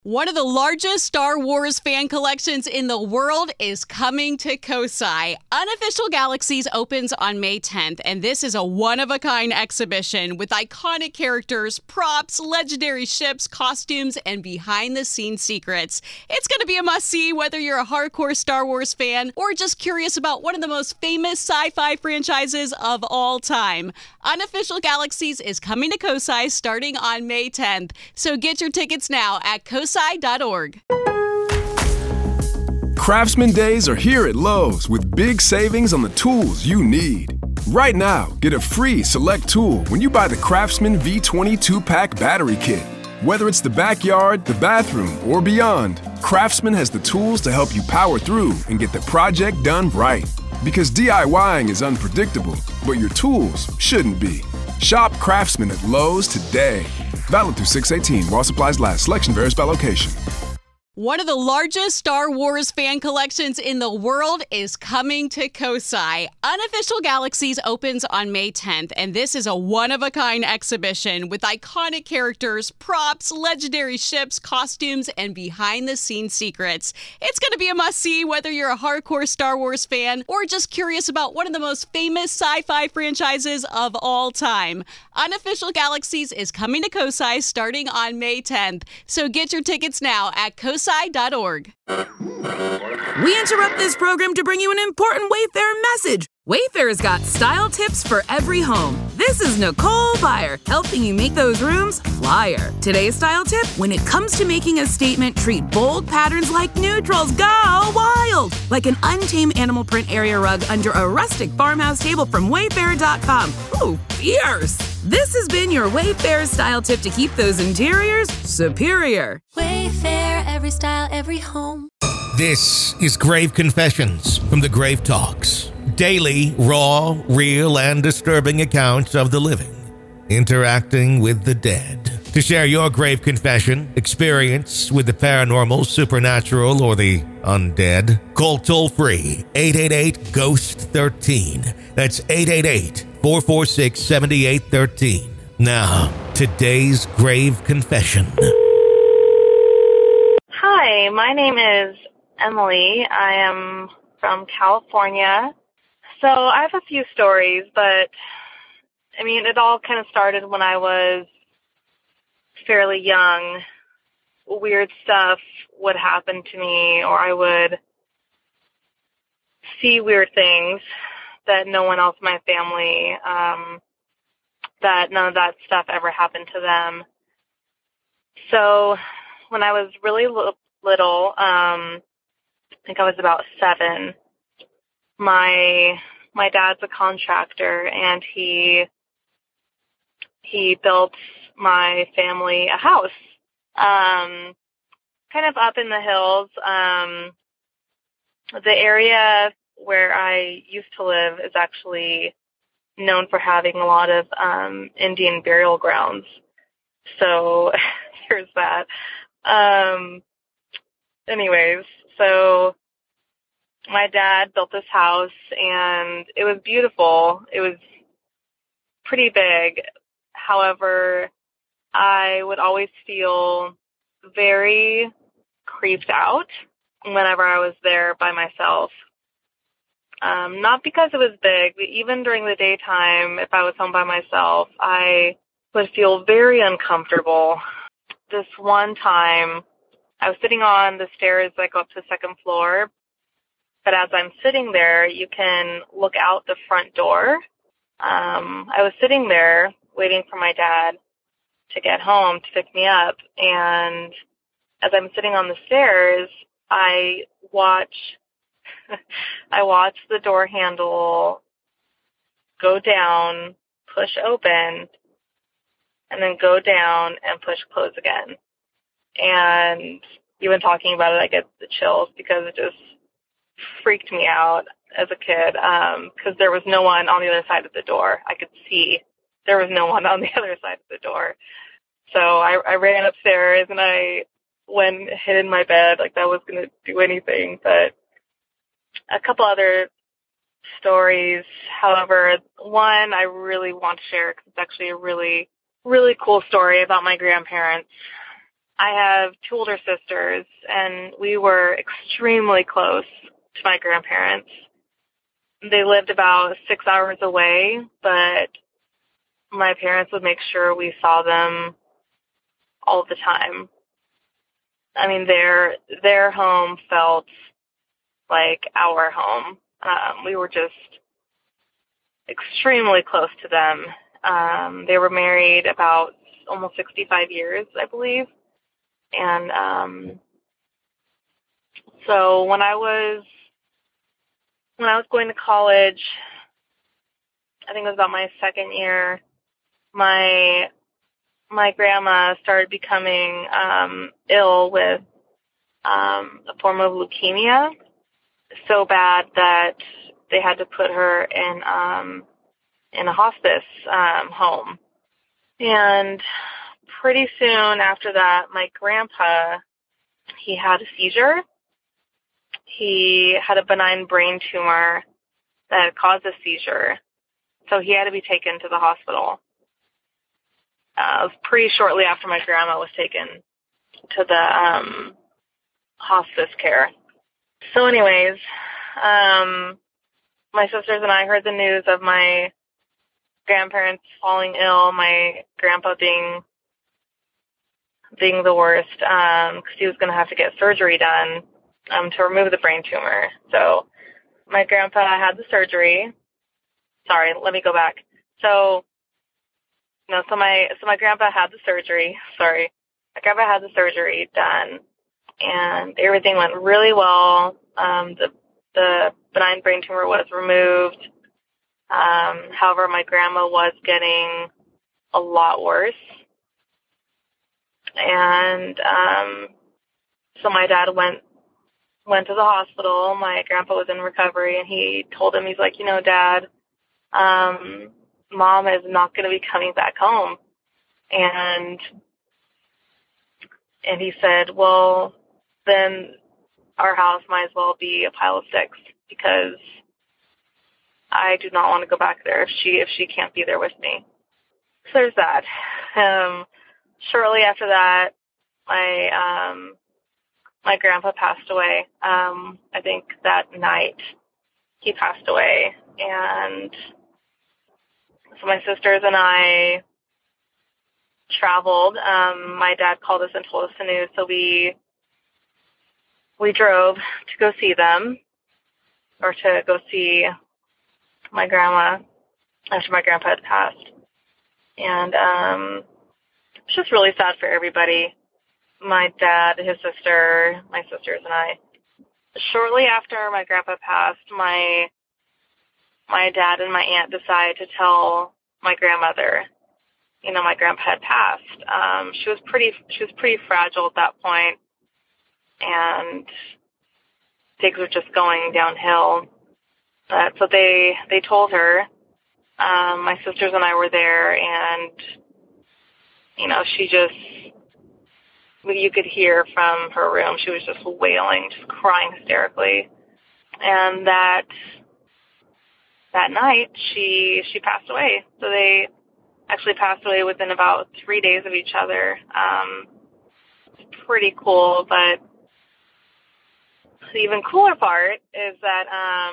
One of the largest Star Wars fan collections in the world is coming to Kosai. Unofficial Galaxies opens on May 10th, and this is a one-of-a-kind exhibition with iconic characters, props, legendary ships, costumes, and behind-the-scenes secrets. It's going to be a must-see whether you're a hardcore Star Wars fan or just curious about one of the most famous sci-fi franchises of all time. Unofficial Galaxies is coming to Kosai starting on May 10th, so get your tickets now at kosai.org. Craftsman Days are here at Lowe's with big savings on the tools you need. Right now, get a free select tool when you buy the Craftsman V20 2-pack battery kit. Whether it's the backyard, the bathroom, or beyond, Craftsman has the tools to help you power through and get the project done right. Because DIYing is unpredictable, but your tools shouldn't be. Shop Craftsman at Lowe's today. Valid through 6/18 while supplies last. Selection varies by location. One of the largest Star Wars fan collections in the world is coming to Kosai. Unofficial Galaxies opens on May 10th, and this is a one-of-a-kind exhibition with iconic characters, props, legendary ships, costumes, and behind-the-scenes secrets. It's going to be a must-see whether you're a hardcore Star Wars fan or just curious about one of the most famous sci-fi franchises of all time. Unofficial Galaxies is coming to Kosai starting on May 10th, so get your tickets now at kosai.org. We interrupt this program to bring you an important Wayfair message. Wayfair's got style tips for every home. This is Nicole Byer, helping you make those rooms flyer. Today's style tip: when it comes to making a statement, treat bold patterns like neutrals. Go wild! Like an untamed animal print area rug under a rustic farmhouse table from Wayfair.com. Ooh, fierce! This has been your Wayfair style tip to keep those interiors superior. Wayfair, every style, every home. This is Grave Confessions from the Grave Talks. Daily, raw, real, and disturbing accounts of the living interacting with the dead. To share your grave confession, experience with the paranormal, supernatural, or the undead, call toll-free 888-GHOST-13. That's 888-446-7813. Now, today's grave confession. Hi, my name is Emily. I am from California. So I have a few stories, but it all kind of started when I was fairly young. Weird stuff would happen to me, or I would see weird things that no one else in my family, that none of that stuff ever happened to them. So when I was really little, I think I was about 7, my dad's a contractor, and he built my family a house, kind of up in the hills. The area where I used to live is actually known for having a lot of Indian burial grounds. So there's that. Anyways, so my dad built this house, and it was beautiful. It was pretty big. However, I would always feel very creeped out whenever I was there by myself. Not because it was big, but even during the daytime, if I was home by myself, I would feel very uncomfortable. This one time, I was sitting on the stairs that go up to the second floor, but as I'm sitting there, you can look out the front door. I was sitting there waiting for my dad to get home to pick me up, and as I'm sitting on the stairs, I watch the door handle go down, push open, and then go down and push close again. And even talking about it, I get the chills because it just freaked me out as a kid, because there was no one on the other side of the door. I could see there was no one on the other side of the door. So I ran upstairs, and I went hid in my bed like that was going to do anything. But a couple other stories, however, one I really want to share because it's actually a really, really cool story about my grandparents. I have two older sisters, and we were extremely close to my grandparents. They lived about 6 hours away, but my parents would make sure we saw them all the time. I mean, their home felt like our home. We were just extremely close to them. They were married about almost 65 years, I believe. And so when I was going to college, I think it was about my second year, my grandma started becoming ill with a form of leukemia, so bad that they had to put her in a hospice home. And pretty soon after that, my grandpa, he had a seizure. He had a benign brain tumor that caused a seizure, so he had to be taken to the hospital. It was pretty shortly after my grandma was taken to the hospice care. So anyways, my sisters and I heard the news of my grandparents falling ill, my grandpa being the worst, because he was going to have to get surgery done to remove the brain tumor. So my grandpa had the surgery. Sorry, let me go back. So my grandpa had the surgery. Sorry. My grandpa had the surgery done, and everything went really well. The benign brain tumor was removed. However, my grandma was getting a lot worse. And so my dad went to the hospital. My grandpa was in recovery, and he told him, he's like, Dad, Mom is not going to be coming back home. And he said, well, then our house might as well be a pile of sticks, because I do not want to go back there if she can't be there with me. So there's that. Shortly after that, my grandpa passed away. I think that night he passed away, and so my sisters and I traveled. My dad called us and told us the news, so we drove to go see them, or to go see my grandma after my grandpa had passed. And it's just really sad for everybody. My dad, his sister, my sisters, and I. Shortly after my grandpa passed, my dad and my aunt decided to tell my grandmother, my grandpa had passed. She was pretty fragile at that point, and things were just going downhill. So they told her. My sisters and I were there, and she just, you could hear from her room, she was just wailing, just crying hysterically. And that night, she passed away. So they actually passed away within about 3 days of each other. It's pretty cool, but the even cooler part is that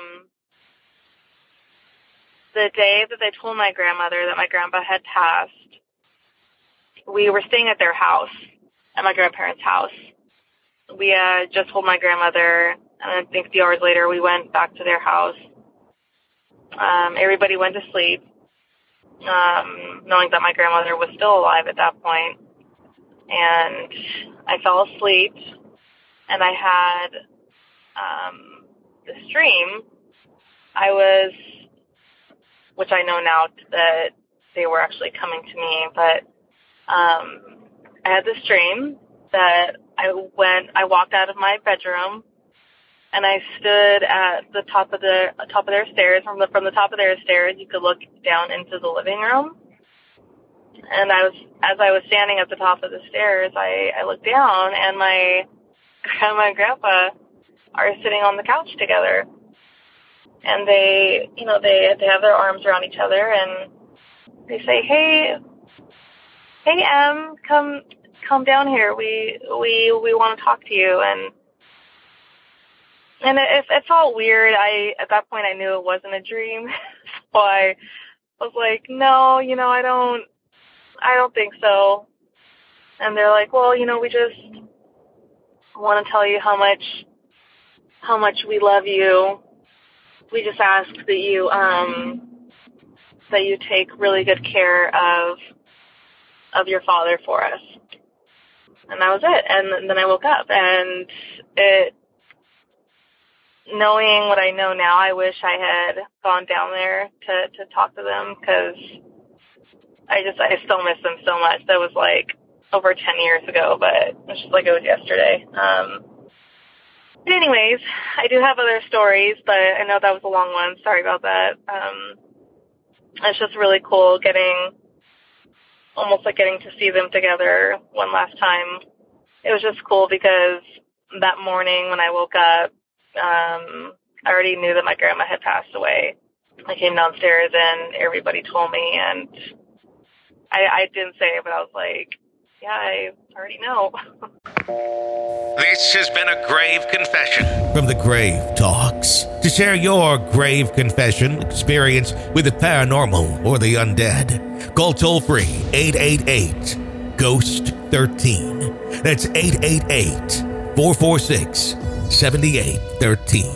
the day that they told my grandmother that my grandpa had passed, we were staying at their house, at my grandparents' house. We just told my grandmother, and I think a few hours later we went back to their house. Everybody went to sleep, knowing that my grandmother was still alive at that point. And I fell asleep, and I had this dream. Which I know now that they were actually coming to me, but I had this dream that I walked out of my bedroom, and I stood at the top of their stairs. From the top of their stairs, you could look down into the living room. And as I was standing at the top of the stairs, I looked down, and my grandma and grandpa are sitting on the couch together. And they have their arms around each other, and they say, Hey, Em, come come down here. We want to talk to you. And it felt weird. At that point I knew it wasn't a dream. So I was like, no, I don't think so. And they're like, well, we just want to tell you how much we love you. We just ask that you take really good care of your father for us. And that was it. And then I woke up, and knowing what I know now, I wish I had gone down there to talk to them, because I still miss them so much. That was like over 10 years ago, but it's just like it was yesterday. But anyways, I do have other stories, but I know that was a long one. Sorry about that. It's just really cool getting to see them together one last time. It was just cool because that morning when I woke up, I already knew that my grandma had passed away. I came downstairs and everybody told me, and I didn't say it, but I was like, yeah, I already know. This has been a grave confession from the Grave Talks. To share your grave confession experience with the paranormal or the undead, call toll-free 888-GHOST-13. That's 888-446-7813.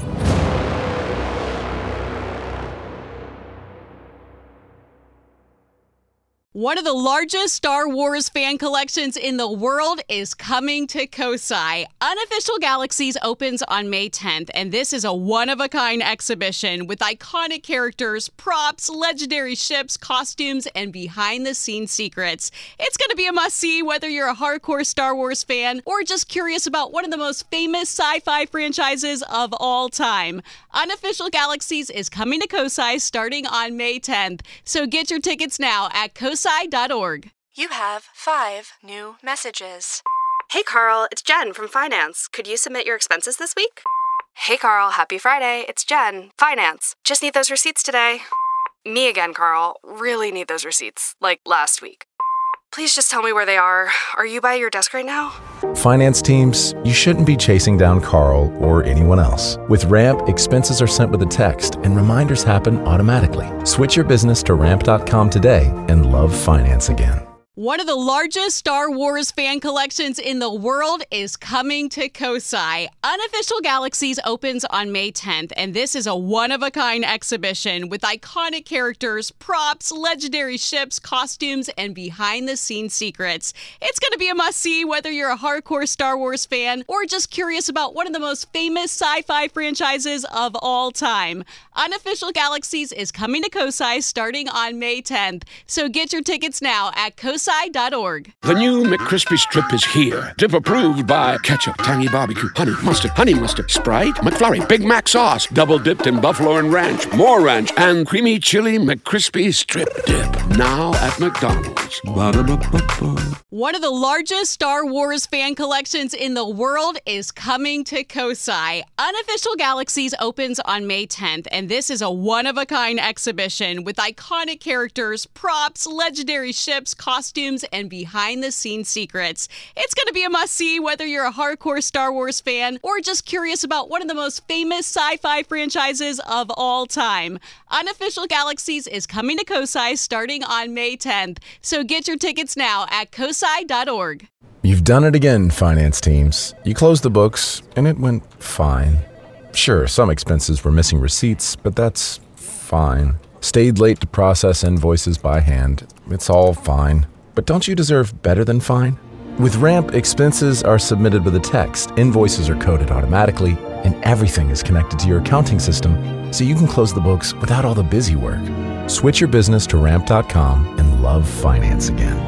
One of the largest Star Wars fan collections in the world is coming to Kosai. Unofficial Galaxies opens on May 10th, and this is a one-of-a-kind exhibition with iconic characters, props, legendary ships, costumes, and behind-the-scenes secrets. It's going to be a must-see whether you're a hardcore Star Wars fan or just curious about one of the most famous sci-fi franchises of all time. Unofficial Galaxies is coming to Kosai starting on May 10th, so get your tickets now at kosai.org. You have 5 new messages. Hey Carl, it's Jen from Finance. Could you submit your expenses this week? Hey Carl, happy Friday. It's Jen, Finance. Just need those receipts today. Me again, Carl. Really need those receipts, like last week. Please just tell me where they are. Are you by your desk right now? Finance teams, you shouldn't be chasing down Carl or anyone else. With Ramp, expenses are sent with a text and reminders happen automatically. Switch your business to ramp.com today and love finance again. One of the largest Star Wars fan collections in the world is coming to Kosai. Unofficial Galaxies opens on May 10th, and this is a one-of-a-kind exhibition with iconic characters, props, legendary ships, costumes, and behind-the-scenes secrets. It's going to be a must-see whether you're a hardcore Star Wars fan or just curious about one of the most famous sci-fi franchises of all time. Unofficial Galaxies is coming to Kosai starting on May 10th, so get your tickets now at kosai.org. The new McCrispy Strip is here. Dip approved by ketchup, tangy barbecue, honey mustard, Sprite, McFlurry, Big Mac sauce, double dipped in buffalo and ranch, more ranch, and creamy chili McCrispy Strip Dip. Now at McDonald's. Ba-da-ba-ba-ba. One of the largest Star Wars fan collections in the world is coming to Kosai. Unofficial Galaxies opens on May 10th, and this is a one-of-a-kind exhibition with iconic characters, props, legendary ships, costumes, and behind-the-scenes secrets. It's going to be a must-see whether you're a hardcore Star Wars fan or just curious about one of the most famous sci-fi franchises of all time. Unofficial Galaxies is coming to Kosai starting on May 10th, so get your tickets now at kosai.org. You've done it again, finance teams. You closed the books, and it went fine. Sure, some expenses were missing receipts, but that's fine. Stayed late to process invoices by hand. It's all fine. But don't you deserve better than fine? With Ramp, expenses are submitted with a text, invoices are coded automatically, and everything is connected to your accounting system, so you can close the books without all the busy work. Switch your business to ramp.com and love finance again.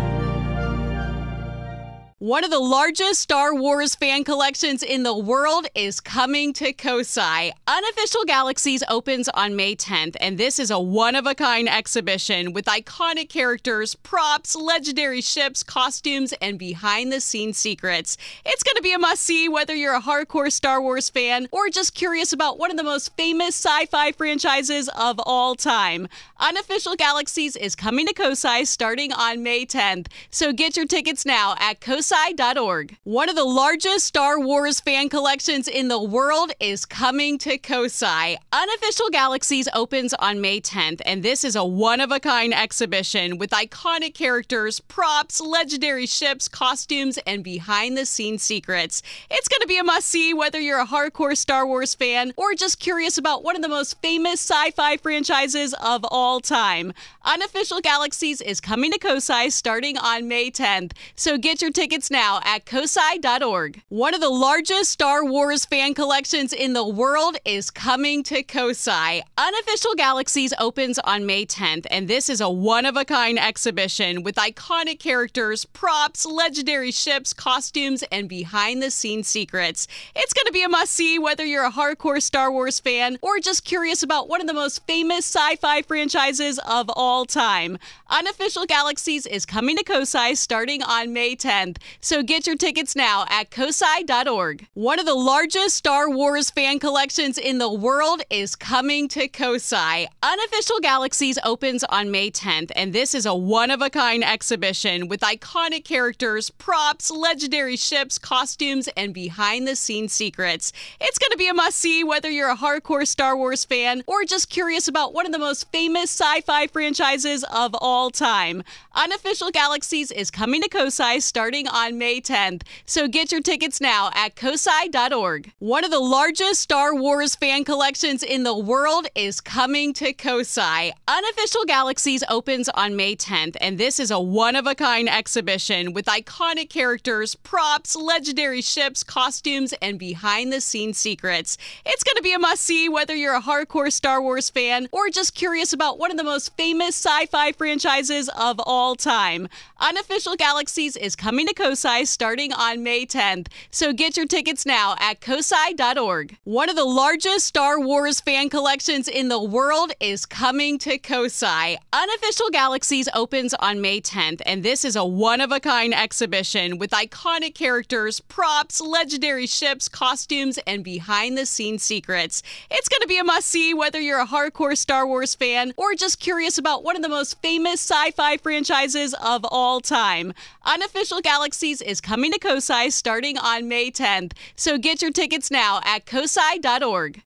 One of the largest Star Wars fan collections in the world is coming to Kosai. Unofficial Galaxies opens on May 10th, and this is a one-of-a-kind exhibition with iconic characters, props, legendary ships, costumes, and behind-the-scenes secrets. It's going to be a must-see whether you're a hardcore Star Wars fan or just curious about one of the most famous sci-fi franchises of all time. Unofficial Galaxies is coming to Kosai starting on May 10th, so get your tickets now at kosai.org. COSI.org. One of the largest Star Wars fan collections in the world is coming to COSI. Unofficial Galaxies opens on May 10th, and this is a one-of-a-kind exhibition with iconic characters, props, legendary ships, costumes, and behind-the-scenes secrets. It's going to be a must-see whether you're a hardcore Star Wars fan or just curious about one of the most famous sci-fi franchises of all time. Unofficial Galaxies is coming to COSI starting on May 10th, so get your tickets now at COSI.org. One of the largest Star Wars fan collections in the world is coming to COSI. Unofficial Galaxies opens on May 10th, and this is a one-of-a-kind exhibition with iconic characters, props, legendary ships, costumes, and behind-the-scenes secrets. It's going to be a must-see whether you're a hardcore Star Wars fan or just curious about one of the most famous sci-fi franchises of all time. Unofficial Galaxies is coming to COSI starting on May 10th, so get your tickets now at COSI.org. One of the largest Star Wars fan collections in the world is coming to COSI. Unofficial Galaxies opens on May 10th, and this is a one-of-a-kind exhibition with iconic characters, props, legendary ships, costumes, and behind-the-scenes secrets. It's going to be a must-see whether you're a hardcore Star Wars fan or just curious about one of the most famous sci-fi franchises of all time. Unofficial Galaxies is coming to COSI starting on May 10th, so get your tickets now at COSI.org. One of the largest Star Wars fan collections in the world is coming to COSI. Unofficial Galaxies opens on May 10th, and this is a one-of-a-kind exhibition with iconic characters, props, legendary ships, costumes, and behind-the-scenes secrets. It's going to be a must-see whether you're a hardcore Star Wars fan or just curious about one of the most famous sci-fi franchises of all time. Unofficial Galaxies is coming to COSI starting on May 10th, so get your tickets now at COSI.org. One of the largest Star Wars fan collections in the world is coming to COSI. Unofficial Galaxies opens on May 10th, and this is a one-of-a-kind exhibition with iconic characters, props, legendary ships, costumes, and behind-the-scenes secrets. It's going to be a must-see whether you're a hardcore Star Wars fan or just curious about one of the most famous sci-fi franchises of all time. Unofficial Galaxies is coming to COSI starting on May 10th, so get your tickets now at COSI.org.